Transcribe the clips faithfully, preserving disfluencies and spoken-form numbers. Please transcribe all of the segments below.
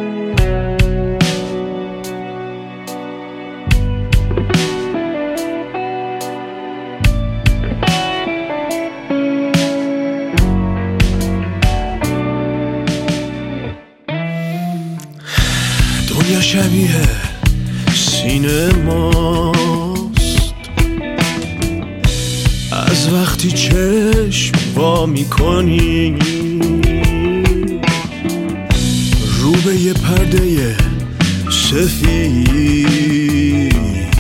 دنیا شبیه سینه ماست، از وقتی چشم وا میکنی رو به یه پرده سفید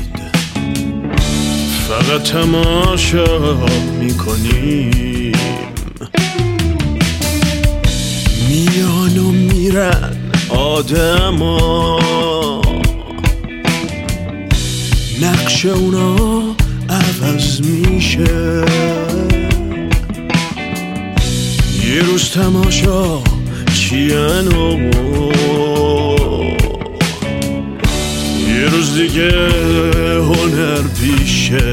فقط تماشا میکنیم. میان و میرن آدما، نقش اونا عوض میشه. یه روز تماشا چین و یه روز دیگه هنر پیشه.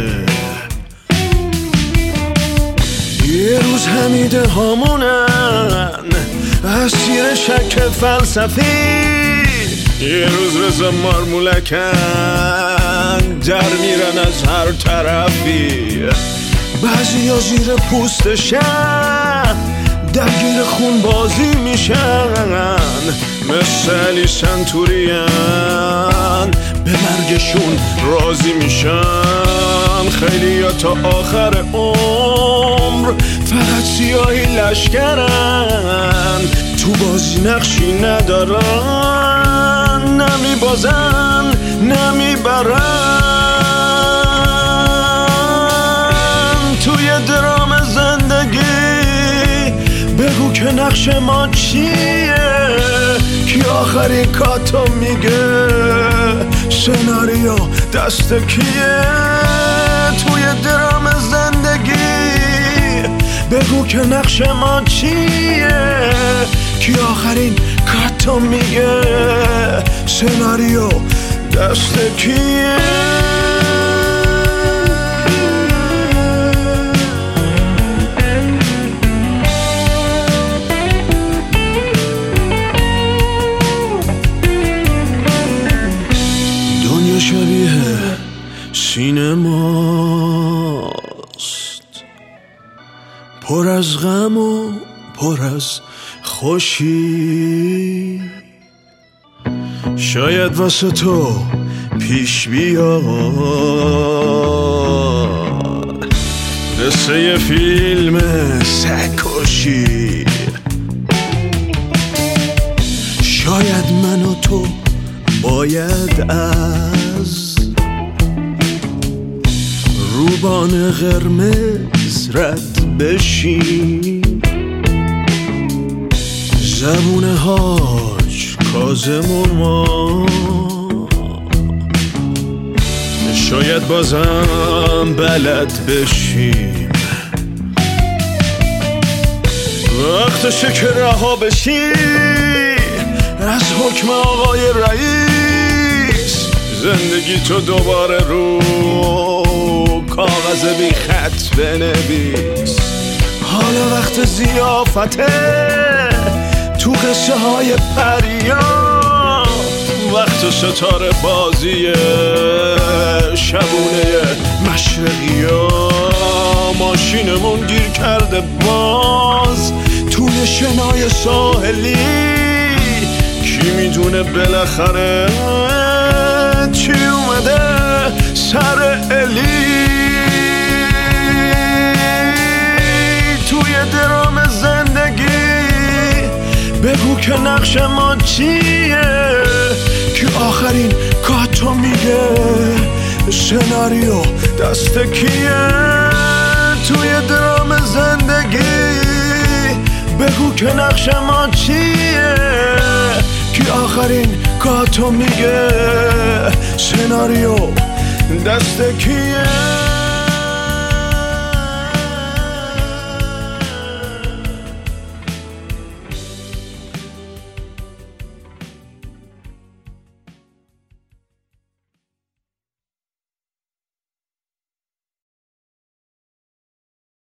یه روز حمیده هامونن اسیر شک فلسفی، یه روز رضا مارمولکن در میرن از هر طرفی. بعضی ها زیر پوستشن درگیر خون بازی میشن، مثل علی سنتوریان به مرگشون راضی میشن. خیلی ها تا آخر عمر فقط سیاهی لشکرن، تو بازی نقشی ندارن، نمی بازن نمی برن. توی درام زندگی بگو که نقش ما چیه، کی آخرین کاتو میگه، سناریو دست کیه. توی درام زندگی بگو که نقش ما چیه، کی آخرین کاتو میگه، سناریو دست کیه. دنیا شبیه سینماست، پر از غم و پر از خوشی. شاید واسه تو پیش بیاد قصه یه فیلم سگ‌کشی. شاید من و تو باید از روبان قرمز رد بشیم. زبون حاج کاظم و ما شاید بازم بلد بشیم. وقتشه که رها بشی از حکم آقای رئیس، زندگی تو دوباره رو کاغذ بی خط بنویس. حالا وقت ضیافته تو قصه های پریا، وقت ستاره بازی شبونه مشرقی ها. ماشینمون گیر کرده باز توی شنای ساحلی، کی میدونه بالاخره چی اومده سر الی. توی درام زندگی بگو که نقش ما چیه، که آخرین کاتو میگه، سناریو دست کیه. توی درام زندگی بگو که نقش ما چیه، که آخرین کاتو میگه، سناریو دست کیه.